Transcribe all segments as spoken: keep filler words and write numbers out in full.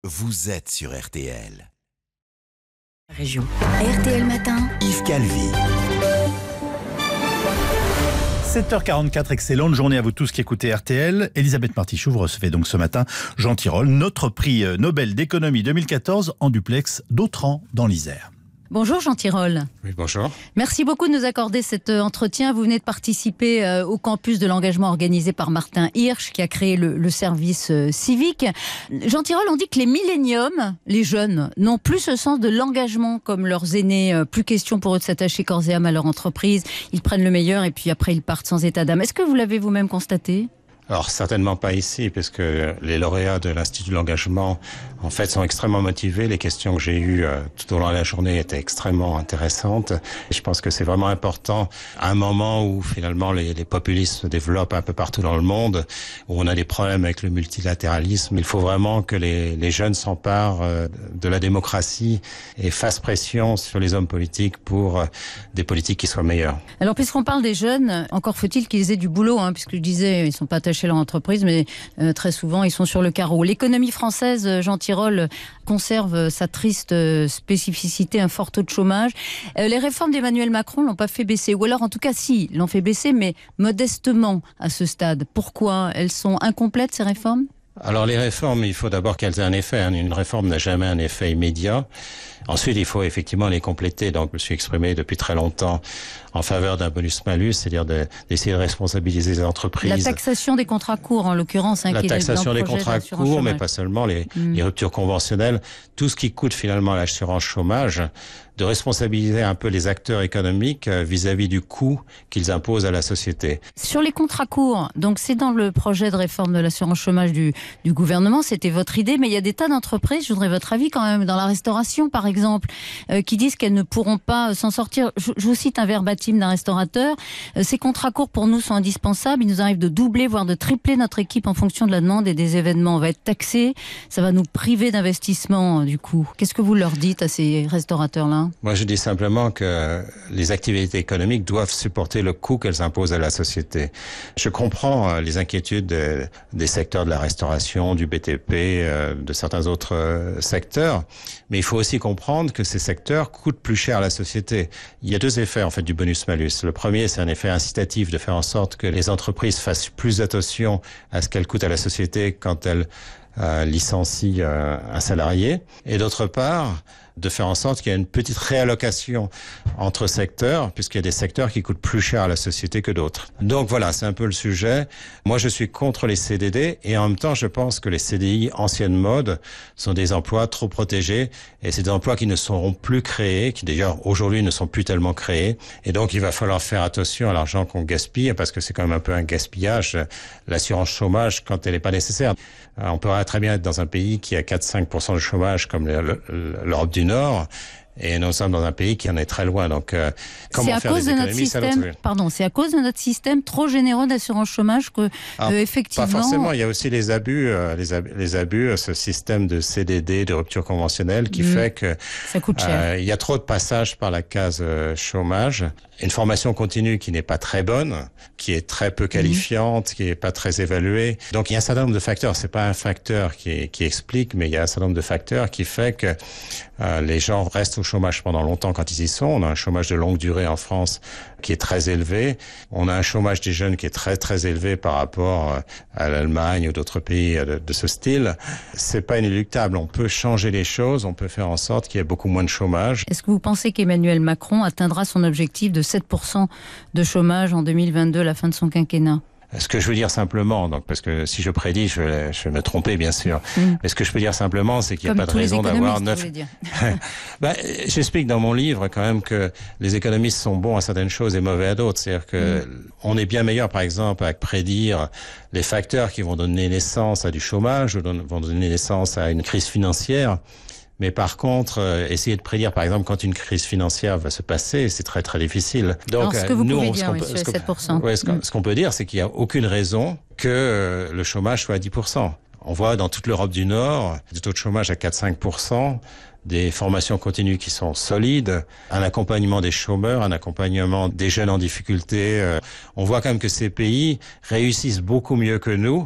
Vous êtes sur R T L. Région. R T L Matin. Yves Calvi. sept heures quarante-quatre, excellente journée à vous tous qui écoutez R T L. Elisabeth Martichoux, vous recevez donc ce matin Jean Tirole, notre prix Nobel d'économie deux mille quatorze en duplex d'Autran dans l'Isère. Bonjour Jean Tirole. Oui, bonjour. Merci beaucoup de nous accorder cet entretien. Vous venez de participer au campus de l'engagement organisé par Martin Hirsch qui a créé le, le service civique. Jean Tirole, on dit que les milléniums, les jeunes, n'ont plus ce sens de l'engagement comme leurs aînés. Plus question pour eux de s'attacher corps et âme à leur entreprise. Ils prennent le meilleur et puis après ils partent sans état d'âme. Est-ce que vous l'avez vous-même constaté ? Alors certainement pas ici, parce que les lauréats de l'Institut de l'engagement, en fait, sont extrêmement motivés. Les questions que j'ai eues euh, tout au long de la journée étaient extrêmement intéressantes. Et je pense que c'est vraiment important, à un moment où finalement les, les populistes se développent un peu partout dans le monde, où on a des problèmes avec le multilatéralisme. Il faut vraiment que les, les jeunes s'emparent euh, de la démocratie et fassent pression sur les hommes politiques pour euh, des politiques qui soient meilleures. Alors puisqu'on parle des jeunes, encore faut-il qu'ils aient du boulot, hein, puisque je disais, ils sont pas attachés chez leur entreprise, mais euh, très souvent, ils sont sur le carreau. L'économie française, Jean Tirole, conserve sa triste spécificité, un fort taux de chômage. Euh, les réformes d'Emmanuel Macron l'ont pas fait baisser, ou alors en tout cas, si, l'ont fait baisser, mais modestement à ce stade. Pourquoi ? Elles sont incomplètes, ces réformes ? Alors les réformes, il faut d'abord qu'elles aient un effet. Une réforme n'a jamais un effet immédiat. Ensuite, il faut effectivement les compléter. Donc, je me suis exprimé depuis très longtemps en faveur d'un bonus-malus, c'est-à-dire de, d'essayer de responsabiliser les entreprises. La taxation des contrats courts, en l'occurrence. Hein, La qui taxation est des contrats courts, mais pas seulement, les, mmh. les ruptures conventionnelles. Tout ce qui coûte finalement à l'assurance chômage, de responsabiliser un peu les acteurs économiques vis-à-vis du coût qu'ils imposent à la société. Sur les contrats courts, donc c'est dans le projet de réforme de l'assurance chômage du, du gouvernement, c'était votre idée, mais il y a des tas d'entreprises, je voudrais votre avis quand même, dans la restauration par exemple, euh, qui disent qu'elles ne pourront pas s'en sortir. Je, je vous cite un verbatim d'un restaurateur. Euh, ces contrats courts pour nous sont indispensables. Il nous arrive de doubler, voire de tripler notre équipe en fonction de la demande et des événements. On va être taxés. Ça va nous priver d'investissement du coup. Qu'est-ce que vous leur dites à ces restaurateurs-là ? Moi, je dis simplement que les activités économiques doivent supporter le coût qu'elles imposent à la société. Je comprends les inquiétudes des, des secteurs de la restauration, du B T P, euh, de certains autres euh, secteurs, mais il faut aussi comprendre que ces secteurs coûtent plus cher à la société. Il y a deux effets en fait du bonus-malus. Le premier, c'est un effet incitatif de faire en sorte que les entreprises fassent plus attention à ce qu'elles coûtent à la société quand elles euh, licencient euh, un salarié. Et d'autre part, de faire en sorte qu'il y ait une petite réallocation entre secteurs, puisqu'il y a des secteurs qui coûtent plus cher à la société que d'autres. Donc voilà, c'est un peu le sujet. Moi, je suis contre les C D D et en même temps, je pense que les C D I ancienne mode sont des emplois trop protégés et c'est des emplois qui ne seront plus créés, qui d'ailleurs aujourd'hui ne sont plus tellement créés. Et donc, il va falloir faire attention à l'argent qu'on gaspille parce que c'est quand même un peu un gaspillage. L'assurance chômage, quand elle n'est pas nécessaire. On pourrait très bien être dans un pays qui a quatre à cinq pour cent de chômage comme l'Europe du Nord, et nous sommes dans un pays qui en est très loin. Donc, euh, comment c'est à faire cause des de notre économies, système. Pardon, c'est à cause de notre système trop généreux d'assurance chômage que Alors, euh, effectivement. Pas forcément. Il y a aussi les abus, euh, les abus, les abus, ce système de C D D, de rupture conventionnelle, qui mmh. fait que ça coûte cher. Euh, il y a trop de passages par la case euh, chômage. Une formation continue qui n'est pas très bonne, qui est très peu qualifiante, mmh. qui est pas très évaluée. Donc il y a un certain nombre de facteurs. C'est pas un facteur qui, qui explique, mais il y a un certain nombre de facteurs qui fait que euh, les gens restent au chômage pendant longtemps quand ils y sont. On a un chômage de longue durée en France qui est très élevé. On a un chômage des jeunes qui est très très élevé par rapport à l'Allemagne ou d'autres pays de, de ce style. C'est pas inéluctable. On peut changer les choses. On peut faire en sorte qu'il y ait beaucoup moins de chômage. Est-ce que vous pensez qu'Emmanuel Macron atteindra son objectif de sept pour cent de chômage en deux mille vingt-deux, à la fin de son quinquennat ? Ce que je veux dire simplement, donc parce que si je prédis, je vais, je vais me tromper bien sûr. Mmh. Mais ce que je peux dire simplement, c'est qu'il n'y a pas de raison d'avoir neuf. bah, j'explique dans mon livre quand même que les économistes sont bons à certaines choses et mauvais à d'autres. C'est-à-dire que mmh. on est bien meilleur, par exemple, à prédire les facteurs qui vont donner naissance à du chômage ou vont donner naissance à une crise financière. Mais par contre, euh, essayer de prédire, par exemple, quand une crise financière va se passer, c'est très très difficile. Donc, Alors, ce que vous nous, pouvez on, dire, ce qu'on oui, peut, sur ce sept pour cent. Qu'on, ouais, ce, qu'on, ce qu'on peut dire, c'est qu'il n'y a aucune raison que euh, le chômage soit à dix pour cent. On voit dans toute l'Europe du Nord des taux de chômage à quatre à cinq pour cent, des formations continues qui sont solides, un accompagnement des chômeurs, un accompagnement des jeunes en difficulté. Euh, on voit quand même que ces pays réussissent beaucoup mieux que nous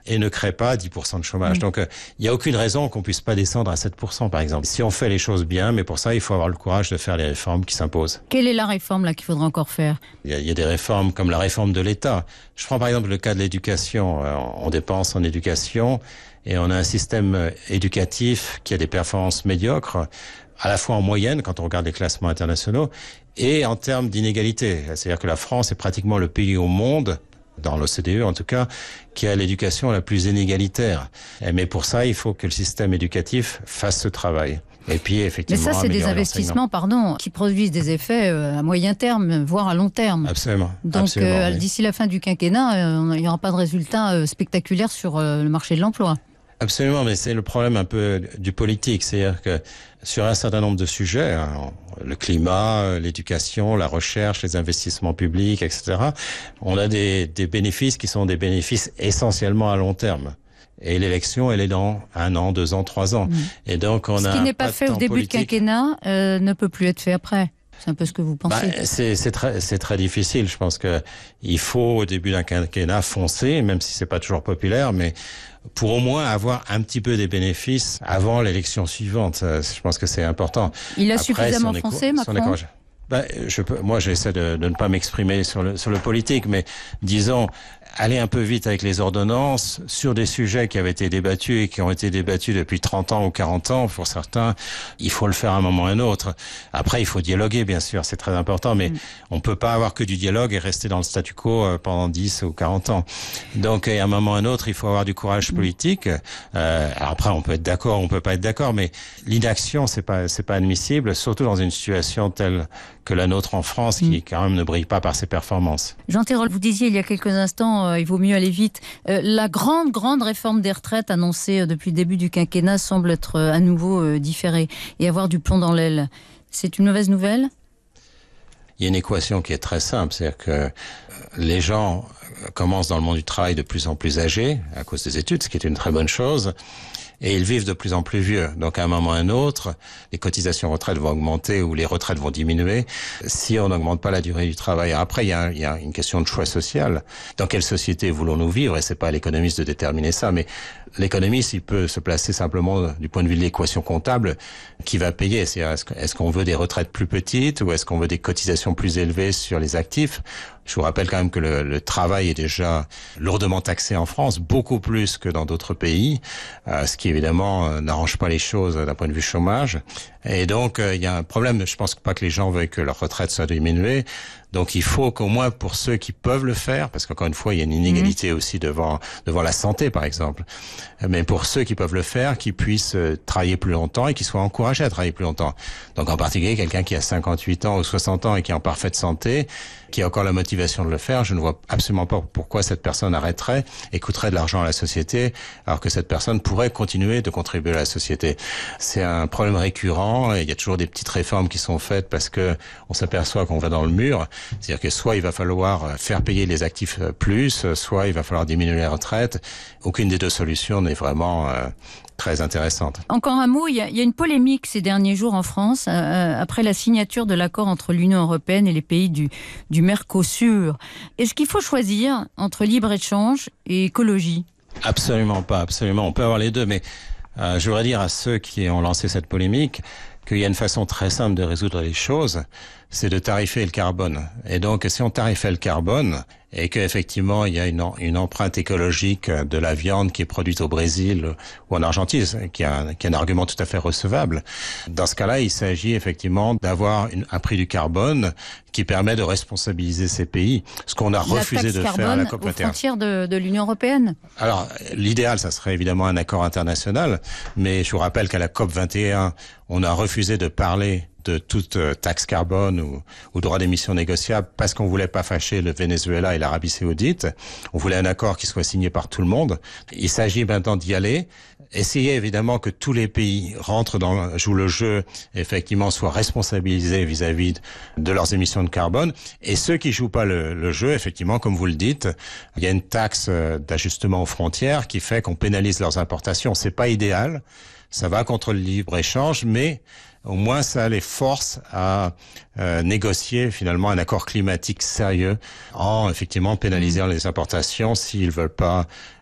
et ne crée pas dix pour cent de chômage. Mmh. Donc, il euh, n'y a aucune raison qu'on puisse pas descendre à sept pour cent, par exemple. Si on fait les choses bien, mais pour ça, il faut avoir le courage de faire les réformes qui s'imposent. Quelle est la réforme là qu'il faudra encore faire ? Il y, a, il y a des réformes comme la réforme de l'État. Je prends par exemple le cas de l'éducation. Euh, on dépense en éducation et on a un système éducatif qui a des performances médiocres, à la fois en moyenne, quand on regarde les classements internationaux, et en termes d'inégalité. C'est-à-dire que la France est pratiquement le pays au monde, dans l'O C D E en tout cas, qui a l'éducation la plus inégalitaire. Mais pour ça, il faut que le système éducatif fasse ce travail. Et puis, effectivement, mais ça, c'est des investissements, pardon, qui produisent des effets à moyen terme, voire à long terme. Absolument. Donc, Absolument, euh, oui. d'ici la fin du quinquennat, il n'y aura pas de résultat spectaculaire sur le marché de l'emploi. Absolument, mais c'est le problème un peu du politique. C'est-à-dire que sur un certain nombre de sujets, hein, le climat, l'éducation, la recherche, les investissements publics, et cetera, on a des, des bénéfices qui sont des bénéfices essentiellement à long terme. Et l'élection, elle est dans un an, deux ans, trois ans. Mmh. Et donc, on ce a qui n'est pas, pas fait au début politique. du quinquennat euh, ne peut plus être fait après. C'est un peu ce que vous pensez. Bah, c'est, c'est très, c'est très difficile. Je pense que il faut au début d'un quinquennat foncer, même si c'est pas toujours populaire, mais pour au moins avoir un petit peu des bénéfices avant l'élection suivante. Je pense que c'est important. Il a Après, suffisamment si foncé, si Macron. Ben, je peux, moi, j'essaie de, de ne pas m'exprimer sur le, sur le politique, mais disons, aller un peu vite avec les ordonnances sur des sujets qui avaient été débattus et qui ont été débattus depuis trente ans ou quarante ans, pour certains, il faut le faire à un moment ou à un autre. Après, il faut dialoguer, bien sûr, c'est très important, mais mmh. on peut pas avoir que du dialogue et rester dans le statu quo pendant dix ou quarante ans. Donc, à un moment ou à un autre, il faut avoir du courage politique. Euh, après, on peut être d'accord, on peut pas être d'accord, mais l'inaction, c'est pas, c'est pas admissible, surtout dans une situation telle que la nôtre en France, qui mmh. quand même ne brille pas par ses performances. Jean Tirole, vous disiez il y a quelques instants, euh, il vaut mieux aller vite. Euh, la grande, grande réforme des retraites annoncée euh, depuis le début du quinquennat semble être euh, à nouveau euh, différée et avoir du plomb dans l'aile. C'est une mauvaise nouvelle ? Il y a une équation qui est très simple, c'est-à-dire que les gens commencent dans le monde du travail de plus en plus âgés à cause des études, ce qui est une très bonne chose. Et ils vivent de plus en plus vieux. Donc, à un moment ou à un autre, les cotisations retraite vont augmenter ou les retraites vont diminuer si on n'augmente pas la durée du travail. Après, il y a, il y a une question de choix social. Dans quelle société voulons-nous vivre? Et c'est pas à l'économiste de déterminer ça, mais l'économiste, il peut se placer simplement du point de vue de l'équation comptable qui va payer. C'est-à-dire, est-ce qu'on veut des retraites plus petites ou est-ce qu'on veut des cotisations plus élevées sur les actifs? Je vous rappelle quand même que le, le travail est déjà lourdement taxé en France, beaucoup plus que dans d'autres pays, euh, ce qui évidemment euh, n'arrange pas les choses d'un point de vue chômage. Et donc, euh, il y a un problème. Je pense pas que les gens veuillent que leur retraite soit diminuée. Donc, il faut qu'au moins pour ceux qui peuvent le faire, parce qu'encore une fois, il y a une inégalité mmh. aussi devant devant la santé, par exemple. Mais pour ceux qui peuvent le faire, qu'ils puissent travailler plus longtemps et qu'ils soient encouragés à travailler plus longtemps. Donc, en particulier, quelqu'un qui a cinquante-huit ans ou soixante ans et qui est en parfaite santé, qui a encore la motivation de le faire, je ne vois absolument pas pourquoi cette personne arrêterait et coûterait de l'argent à la société, alors que cette personne pourrait continuer de contribuer à la société. C'est un problème récurrent et il y a toujours des petites réformes qui sont faites parce que on s'aperçoit qu'on va dans le mur. C'est-à-dire que soit il va falloir faire payer les actifs plus, soit il va falloir diminuer les retraites. Aucune des deux solutions n'est vraiment euh, très intéressante. Encore un mot, il y, a, il y a une polémique ces derniers jours en France, euh, après la signature de l'accord entre l'Union européenne et les pays du, du Mercosur. Est-ce qu'il faut choisir entre libre-échange et écologie ? Absolument pas, absolument. On peut avoir les deux, mais euh, je voudrais dire à ceux qui ont lancé cette polémique qu'il y a une façon très simple de résoudre les choses, c'est de tarifer le carbone. Et donc, si on tarifait le carbone, et qu'effectivement, il y a une, une empreinte écologique de la viande qui est produite au Brésil ou en Argentine, qui est un, qui est un argument tout à fait recevable, dans ce cas-là, il s'agit effectivement d'avoir une, un prix du carbone qui permet de responsabiliser ces pays, ce qu'on a refusé de faire à la COP vingt et un. Aux frontières de, de l'Union européenne. Alors, l'idéal, ça serait évidemment un accord international, mais je vous rappelle qu'à la COP vingt et un, on a refusé de parler de toute taxe carbone ou, ou droit d'émission négociable parce qu'on voulait pas fâcher le Venezuela et l'Arabie Saoudite. On voulait un accord qui soit signé par tout le monde. Il s'agit maintenant d'y aller. Essayer évidemment que tous les pays rentrent dans, jouent le jeu, effectivement soient responsabilisés vis-à-vis de leurs émissions de carbone. Et ceux qui jouent pas le, le jeu, effectivement, comme vous le dites, il y a une taxe d'ajustement aux frontières qui fait qu'on pénalise leurs importations. C'est pas idéal. Ça va contre le libre-échange, mais au moins ça les force à euh, négocier finalement un accord climatique sérieux en effectivement pénalisant les importations s'ils veulent pas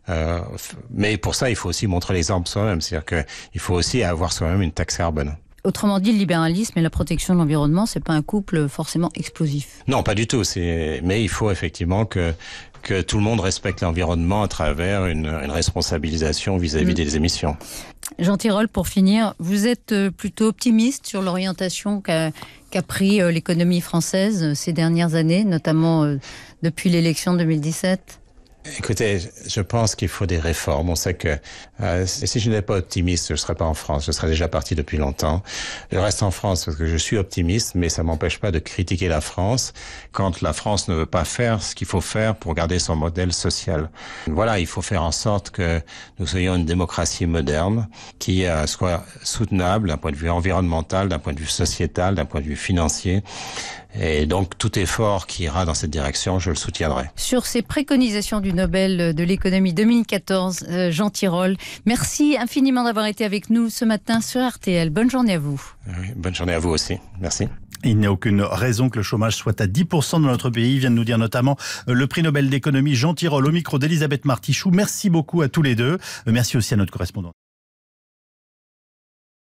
Euh, mais pour ça, il faut aussi montrer l'exemple soi-même. C'est-à-dire qu'il faut aussi avoir soi-même une taxe carbone. Autrement dit, le libéralisme et la protection de l'environnement, c'est pas un couple forcément explosif. Non, pas du tout. C'est... Mais il faut effectivement que que tout le monde respecte l'environnement à travers une, une responsabilisation vis-à-vis mmh. des émissions. Jean Tirole, pour finir, vous êtes plutôt optimiste sur l'orientation qu'a, qu'a pris l'économie française ces dernières années, notamment depuis l'élection de deux mille dix-sept ? Écoutez, je pense qu'il faut des réformes. On sait que euh, si je n'étais pas optimiste, je ne serais pas en France. Je serais déjà parti depuis longtemps. Je reste en France parce que je suis optimiste, mais ça m'empêche pas de critiquer la France quand la France ne veut pas faire ce qu'il faut faire pour garder son modèle social. Voilà, il faut faire en sorte que nous soyons une démocratie moderne qui euh, soit soutenable d'un point de vue environnemental, d'un point de vue sociétal, d'un point de vue financier. Et donc, tout effort qui ira dans cette direction, je le soutiendrai. Sur ces préconisations du Nobel de l'économie deux mille quatorze, euh, Jean Tirole, merci infiniment d'avoir été avec nous ce matin sur R T L. Bonne journée à vous. Oui, bonne journée à vous aussi. Merci. Il n'y a aucune raison que le chômage soit à dix pour cent dans notre pays, vient de nous dire notamment le prix Nobel d'économie Jean Tirole au micro d'Elisabeth Martichoux. Merci beaucoup à tous les deux. Merci aussi à notre correspondant.